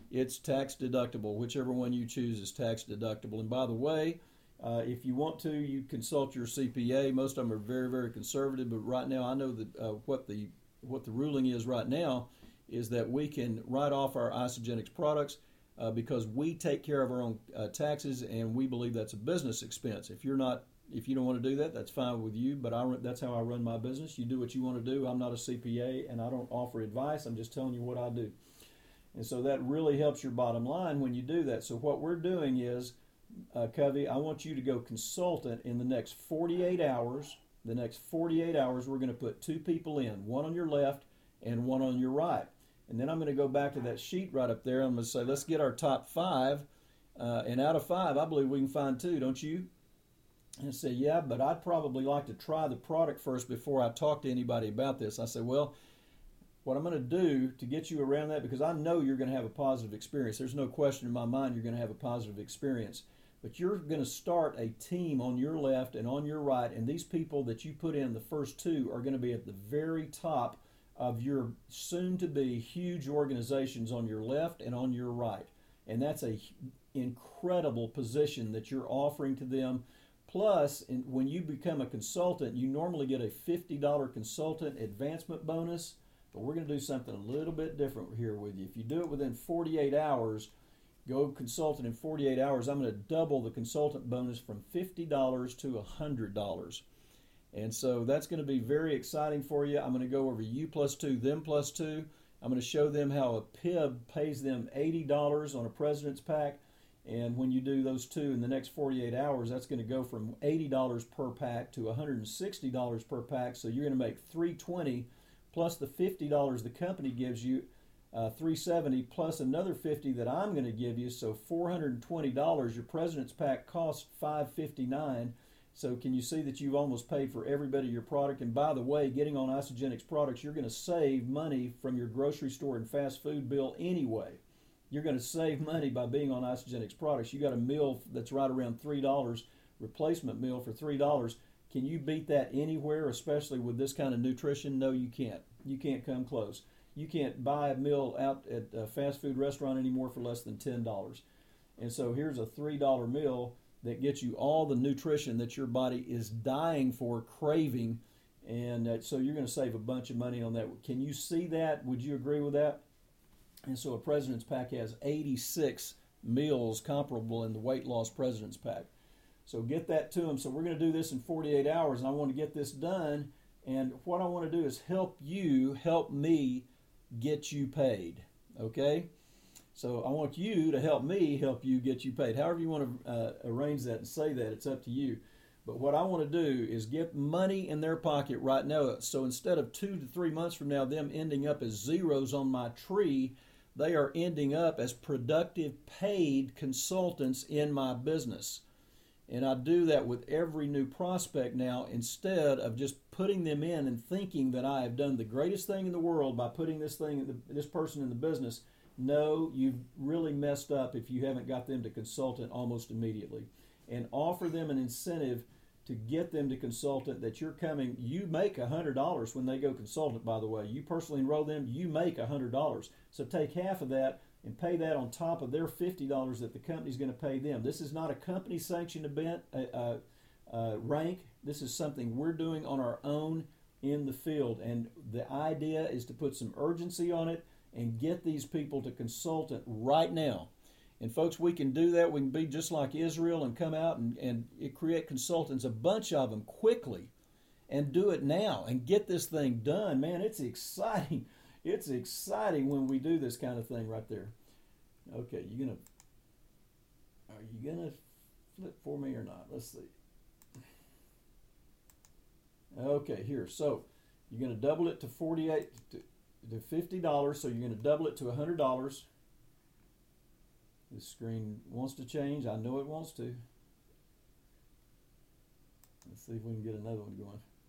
it's tax deductible. Whichever one you choose is tax deductible. And by the way, uh, if you want to, you consult your C P A. Most of them are very, very conservative, but right now I know that uh, what the what the ruling is right now is that we can write off our Isagenix products uh, because we take care of our own uh, taxes, and we believe that's a business expense. If you're not, if you don't want to do that, that's fine with you. But I, that's how I run my business. You do what you want to do. I'm not a C P A, and I don't offer advice. I'm just telling you what I do. And so that really helps your bottom line when you do that. So what we're doing is, uh, Covey, I want you to go consultant in the next forty-eight hours. The next forty-eight hours, we're going to put two people in, one on your left and one on your right. And then I'm going to go back to that sheet right up there. I'm going to say, let's get our top five. Uh, and out of five, I believe we can find two, don't you? And I say, yeah, but I'd probably like to try the product first before I talk to anybody about this. I say, well, what I'm going to do to get you around that, because I know you're going to have a positive experience. There's no question in my mind you're going to have a positive experience. But you're going to start a team on your left and on your right, and these people that you put in, the first two, are going to be at the very top of your soon-to-be huge organizations on your left and on your right. And that's a incredible position that you're offering to them. Plus, in, when you become a consultant, you normally get a fifty dollars consultant advancement bonus, but we're going to do something a little bit different here with you. If you do it within forty-eight hours, go consultant in forty-eight hours, I'm going to double the consultant bonus from fifty dollars to one hundred dollars. And so that's going to be very exciting for you. I'm going to go over you plus two, them plus two. I'm going to show them how a P I B pays them eighty dollars on a President's Pack. And when you do those two in the next forty-eight hours, that's going to go from eighty dollars per pack to one hundred sixty dollars per pack. So you're going to make three hundred twenty dollars plus the fifty dollars the company gives you, uh, three hundred seventy dollars plus another fifty dollars that I'm going to give you. So four hundred twenty dollars. Your President's Pack costs five hundred fifty-nine dollars. So can you see that you've almost paid for every bit of your product? And by the way, getting on Isagenix products, you're going to save money from your grocery store and fast food bill anyway. You're going to save money by being on Isagenix products. You got a meal that's right around three dollars, replacement meal for three dollars. Can you beat that anywhere, especially with this kind of nutrition? No, you can't. You can't come close. You can't buy a meal out at a fast food restaurant anymore for less than ten dollars. And so here's a three dollar meal that gets you all the nutrition that your body is dying for, craving, and uh, so you're going to save a bunch of money on that. Can you see that? Would you agree with that? And so a President's Pack has eighty-six meals comparable in the Weight Loss President's Pack. So get that to them. So we're going to do this in forty-eight hours, and I want to get this done. And what I want to do is help you, help me get you paid, okay? So I want you to help me help you get you paid. However you want to uh, arrange that and say that, it's up to you. But what I want to do is get money in their pocket right now. So instead of two to three months from now, them ending up as zeros on my tree, they are ending up as productive paid consultants in my business. And I do that with every new prospect now, instead of just putting them in and thinking that I have done the greatest thing in the world by putting this thing, this person in the business. No, you've really messed up if you haven't got them to consultant almost immediately. And offer them an incentive to get them to consultant that you're coming. You make one hundred dollars when they go consultant, by the way. You personally enroll them, you make one hundred dollars. So take half of that and pay that on top of their fifty dollars that the company's going to pay them. This is not a company-sanctioned event, uh, uh, uh, rank. This is something we're doing on our own in the field. And the idea is to put some urgency on it and get these people to consultant right now. And folks, we can do that. We can be just like Israel and come out and, and create consultants, a bunch of them, quickly, and do it now and get this thing done. Man, it's exciting. It's exciting when we do this kind of thing right there. Okay, you gonna are you gonna flip for me or not? Let's see. Okay, here. So you're gonna double it to forty-eight to, to fifty dollars. So you're gonna double it to one hundred dollars. This screen wants to change. I know it wants to. Let's see if we can get another one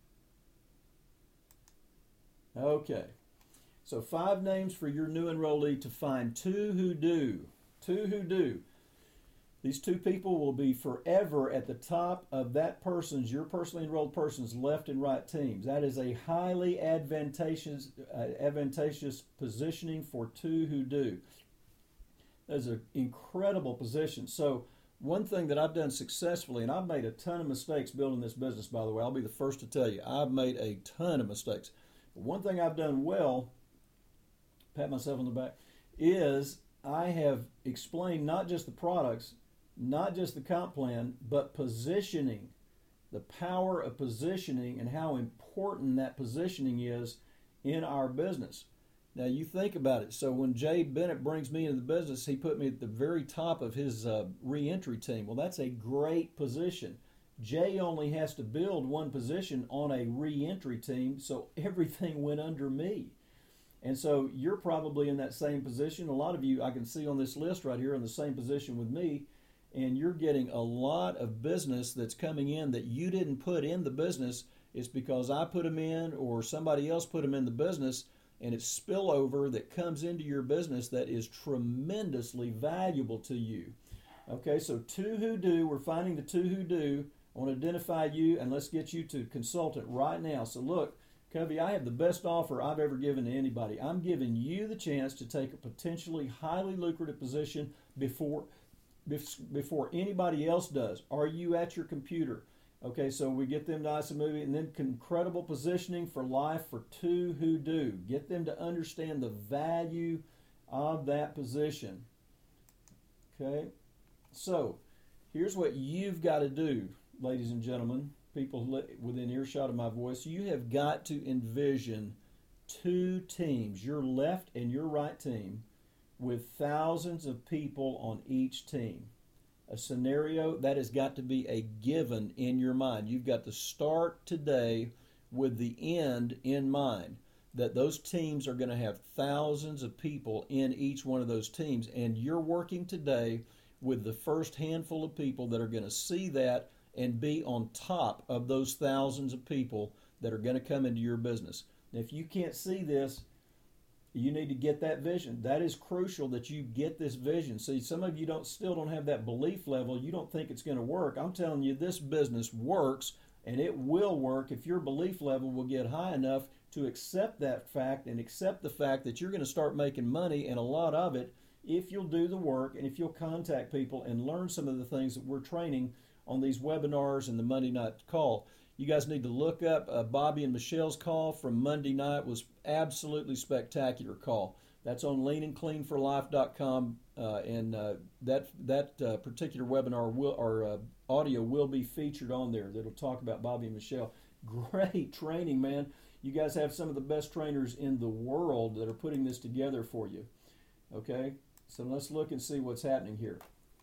going. Okay. So five names for your new enrollee to find two who do. Two who do. These two people will be forever at the top of that person's, your personally enrolled person's left and right teams. That is a highly advantageous, uh, advantageous positioning for two who do. That's an incredible position. So one thing that I've done successfully, and I've made a ton of mistakes building this business, by the way, I'll be the first to tell you, I've made a ton of mistakes. But one thing I've done well, pat myself on the back, is I have explained not just the products, not just the comp plan, but positioning, the power of positioning and how important that positioning is in our business. Now you think about it. So when Jay Bennett brings me into the business, he put me at the very top of his uh, re-entry team. Well, that's a great position. Jay only has to build one position on a re-entry team, so everything went under me. And so you're probably in that same position. A lot of you I can see on this list right here in the same position with me, and you're getting a lot of business that's coming in that you didn't put in the business. It's because I put them in or somebody else put them in the business, and it's spillover that comes into your business that is tremendously valuable to you. Okay, so two who do, we're finding the two who do. I want to identify you, and let's get you to consultant right now. So look, Covey, I have the best offer I've ever given to anybody. I'm giving you the chance to take a potentially highly lucrative position before, before anybody else does. Are you at your computer? Okay, so we get them to iSamovie, and then incredible positioning for life for two who do. Get them to understand the value of that position. Okay, so here's what you've got to do, ladies and gentlemen, people within earshot of my voice. You have got to envision two teams, your left and your right team, with thousands of people on each team. A scenario that has got to be a given in your mind. You've got to start today with the end in mind, that those teams are going to have thousands of people in each one of those teams, and you're working today with the first handful of people that are going to see that and be on top of those thousands of people that are going to come into your business. Now, if you can't see this, you need to get that vision. That is crucial that you get this vision. See, some of you don't still don't have that belief level. You don't think it's going to work. I'm telling you, this business works, and it will work if your belief level will get high enough to accept that fact and accept the fact that you're going to start making money, and a lot of it, if you'll do the work and if you'll contact people and learn some of the things that we're training on these webinars and the Monday night call. You guys need to look up uh, Bobby and Michelle's call from Monday night. It was absolutely spectacular call. That's on lean and clean for life dot com, uh, and uh, that that uh, particular webinar will or uh, audio will be featured on there. That'll talk about Bobby and Michelle. Great training, man. You guys have some of the best trainers in the world that are putting this together for you. Okay, so let's look and see what's happening here.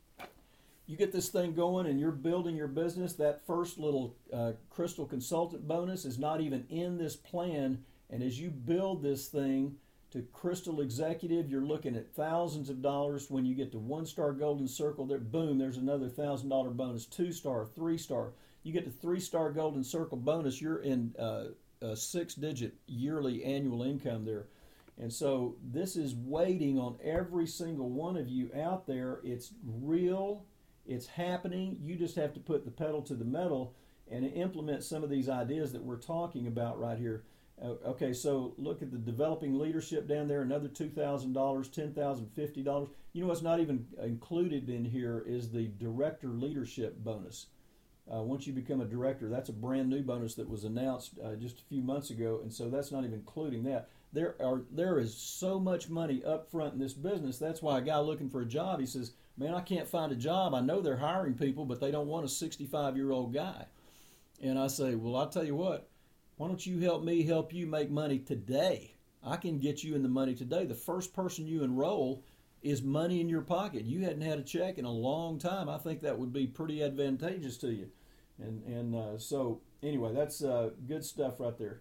You get this thing going and you're building your business. That first little uh, Crystal Consultant bonus is not even in this plan. And as you build this thing to Crystal Executive, you're looking at thousands of dollars. When you get to one-star Golden Circle, there, boom, there's another one thousand dollars bonus, two-star, three-star. You get to three-star Golden Circle bonus, you're in uh, a six-digit yearly annual income there. And so this is waiting on every single one of you out there. It's real. It's happening. You just have to put the pedal to the metal and implement some of these ideas that we're talking about right here. Uh, okay, so look at the developing leadership down there, another two thousand dollars, ten thousand dollars, fifty dollars. You know what's not even included in here is the director leadership bonus. Uh, once you become a director, that's a brand new bonus that was announced uh, just a few months ago, and so that's not even including that. There are there is so much money up front in this business. That's why a guy looking for a job, he says, man, I can't find a job. I know they're hiring people, but they don't want a sixty-five-year-old guy. And I say, well, I'll tell you what, why don't you help me help you make money today? I can get you in the money today. The first person you enroll is money in your pocket. You hadn't had a check in a long time. I think that would be pretty advantageous to you. And and uh, so anyway, that's uh, good stuff right there.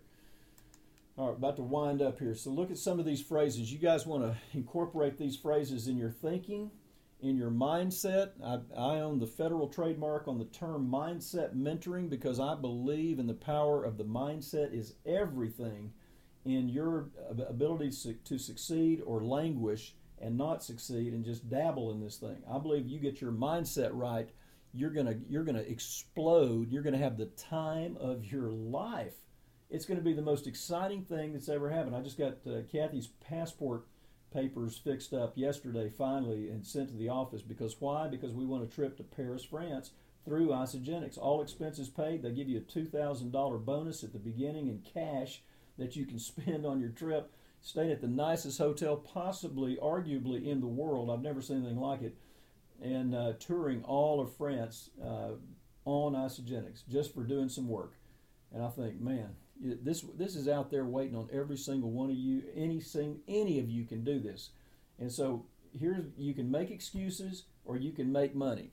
All right, about to wind up here. So look at some of these phrases. You guys want to incorporate these phrases in your thinking, in your mindset. I, I own the federal trademark on the term mindset mentoring because I believe in the power of the mindset is everything in your ability to succeed or languish and not succeed and just dabble in this thing. I believe you get your mindset right, you're gonna you're gonna explode. You're gonna have the time of your life. It's going to be the most exciting thing that's ever happened. I just got uh, Kathy's passport papers fixed up yesterday finally and sent to the office. Because why? Because we want a trip to Paris, France through Isagenix. All expenses paid. They give you a two thousand dollars bonus at the beginning in cash that you can spend on your trip, staying at the nicest hotel possibly, arguably, in the world. I've never seen anything like it. And uh, touring all of France uh, on Isagenix just for doing some work. And I think, man, this this is out there waiting on every single one of you. Any sing, any of you can do this. And so here's, you can make excuses or you can make money.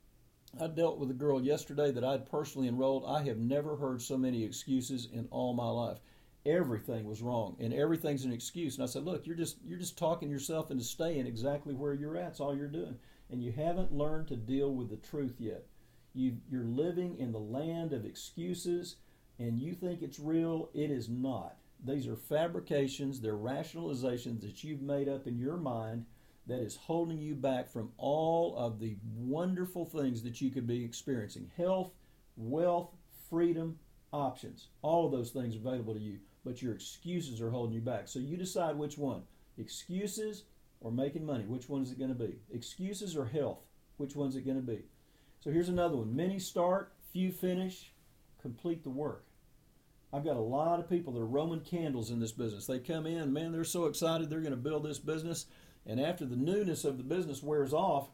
I dealt with a girl yesterday that I'd personally enrolled. I have never heard so many excuses in all my life. Everything was wrong, and everything's an excuse. And I said, look, you're just you're just talking yourself into staying exactly where you're at. That's all you're doing. And you haven't learned to deal with the truth yet. You, you're living in the land of excuses, and you think it's real. It is not. These are fabrications. They're rationalizations that you've made up in your mind that is holding you back from all of the wonderful things that you could be experiencing. Health, wealth, freedom, options. All of those things are available to you, but your excuses are holding you back. So you decide which one. Excuses or making money. Which one is it going to be? Excuses or health? Which one's it going to be? So here's another one. Many start, few finish, complete the work. I've got a lot of people that are Roman candles in this business. They come in, man, they're so excited they're going to build this business. And after the newness of the business wears off,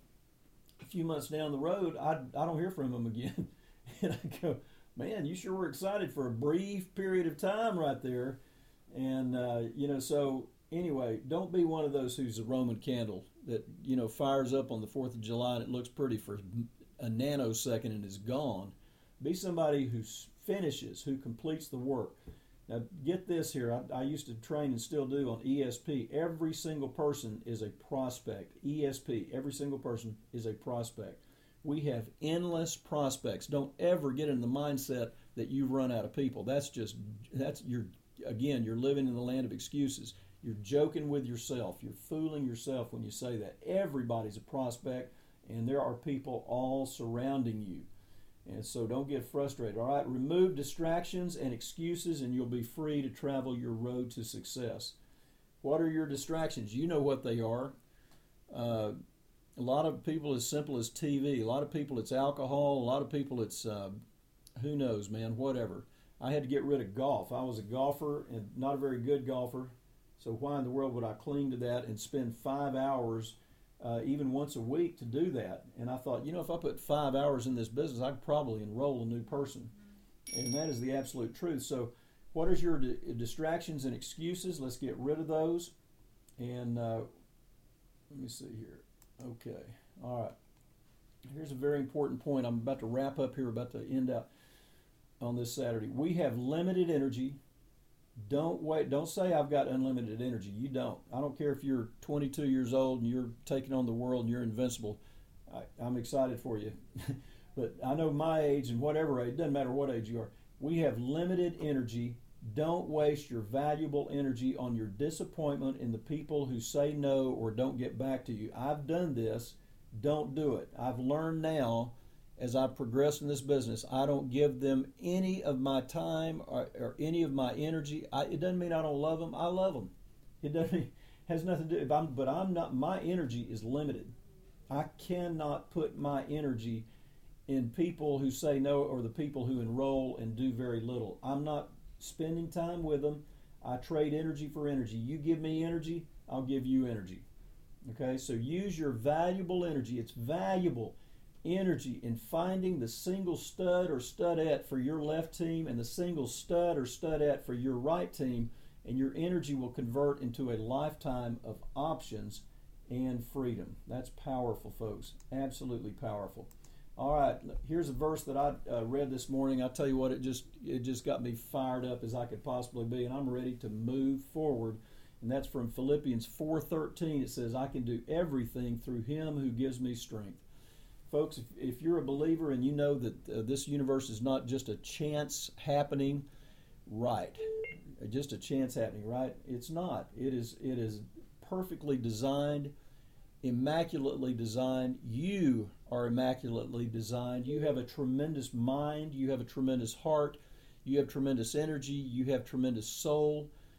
a few months down the road, I, I don't hear from them again. And I go, man, you sure were excited for a brief period of time right there. And, uh, you know, so anyway, don't be one of those who's a Roman candle that, you know, fires up on the fourth of July and it looks pretty for a nanosecond and is gone. Be somebody who finishes, who completes the work. Now, get this here. I, I used to train and still do on E S P. Every single person is a prospect. E S P, every single person is a prospect. We have endless prospects. Don't ever get in the mindset that you've run out of people. That's just, that's you're, again, you're living in the land of excuses. You're joking with yourself. You're fooling yourself when you say that. Everybody's a prospect, and there are people all surrounding you. And so don't get frustrated. All right, remove distractions and excuses, and you'll be free to travel your road to success. What are your distractions? You know what they are. Uh, a lot of people, as simple as T V. A lot of people, it's alcohol. A lot of people, it's, uh, who knows, man, whatever. I had to get rid of golf. I was a golfer and not a very good golfer. So why in the world would I cling to that and spend five hours Uh, even once a week to do that? And I thought, you know, if I put five hours in this business, I could probably enroll a new person. And that is the absolute truth. So what is your di- distractions and excuses? Let's get rid of those. And uh, let me see here. Okay. All right. Here's a very important point. I'm about to wrap up here, about to end out on this Saturday. We have limited energy. Don't wait. Don't say I've got unlimited energy. You don't. I don't care if you're twenty-two years old and you're taking on the world and you're invincible. I, I'm excited for you. But I know my age and whatever age, it doesn't matter what age you are. We have limited energy. Don't waste your valuable energy on your disappointment in the people who say no or don't get back to you. I've done this. Don't do it. I've learned now, as I progress in this business, I don't give them any of my time or, or any of my energy. I, it doesn't mean I don't love them. I love them. It doesn't has nothing to do. If I'm, but I'm not. My energy is limited. I cannot put my energy in people who say no or the people who enroll and do very little. I'm not spending time with them. I trade energy for energy. You give me energy, I'll give you energy. Okay, so use your valuable energy. It's valuable energy in finding the single stud or studette for your left team and the single stud or studette for your right team, and your energy will convert into a lifetime of options and freedom. That's powerful, folks. Absolutely powerful. All right, here's a verse that I uh, read this morning. I tell you what, it just it just got me fired up as I could possibly be, and I'm ready to move forward. And that's from Philippians four thirteen. It says, I can do everything through him who gives me strength. Folks, if, if you're a believer and you know that uh, this universe is not just a chance happening, right, just a chance happening, right? It's not. It is, it is perfectly designed, immaculately designed. You are immaculately designed. You have a tremendous mind. You have a tremendous heart. You have tremendous energy. You have tremendous soul.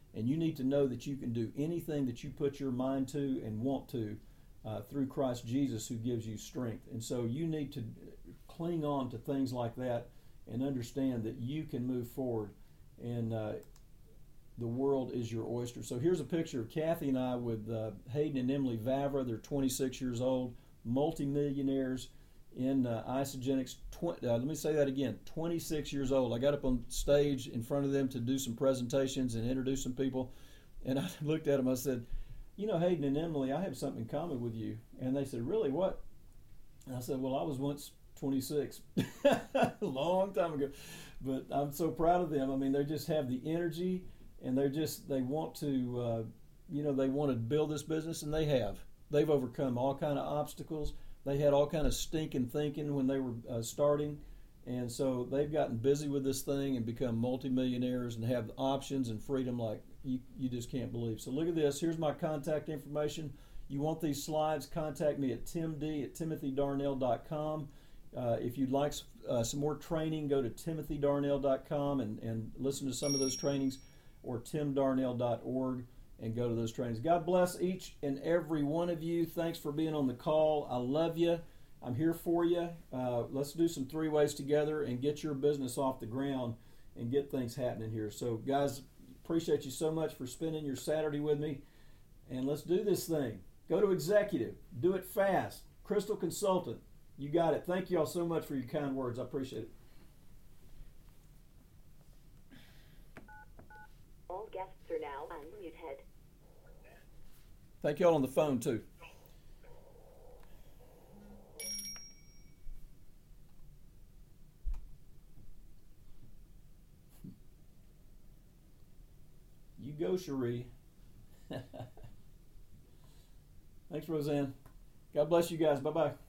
And you need to know that you can do anything that you put your mind to and want to uh, through Christ Jesus, who gives you strength. And so you need to cling on to things like that and understand that you can move forward, and uh, the world is your oyster. So here's a picture of Kathy and I with uh, Hayden and Emily Vavra. They're twenty-six years old, multimillionaires in uh, Isagenix. Tw- uh, let me say that again, twenty-six years old. I got up on stage in front of them to do some presentations and introduce some people, and I looked at them, I said, you know, Hayden and Emily, I have something in common with you. And they said, really, what? And I said, well, I was once twenty-six, a long time ago. But I'm so proud of them. I mean, they just have the energy, and they're just, they want to, uh, you know, they want to build this business, and they have. They've overcome all kind of obstacles. They had all kind of stinking thinking when they were uh, starting, and so they've gotten busy with this thing and become multimillionaires and have options and freedom like you, you just can't believe. So look at this. Here's my contact information. You want these slides, contact me at timd at timothy darnell dot com. Uh, if you'd like uh, some more training, go to timothy darnell dot com and, and listen to some of those trainings, or tim darnell dot org. And go to those trainings. God bless each and every one of you. Thanks for being on the call. I love you. I'm here for you. Uh, let's do some three ways together and get your business off the ground and get things happening here. So, guys, appreciate you so much for spending your Saturday with me. And let's do this thing. Go to Executive. Do it fast. Crystal Consultant. You got it. Thank you all so much for your kind words. I appreciate it. All guests are now unmuted. Thank you all on the phone, too. You go, Cherie. Thanks, Roseanne. God bless you guys. Bye-bye.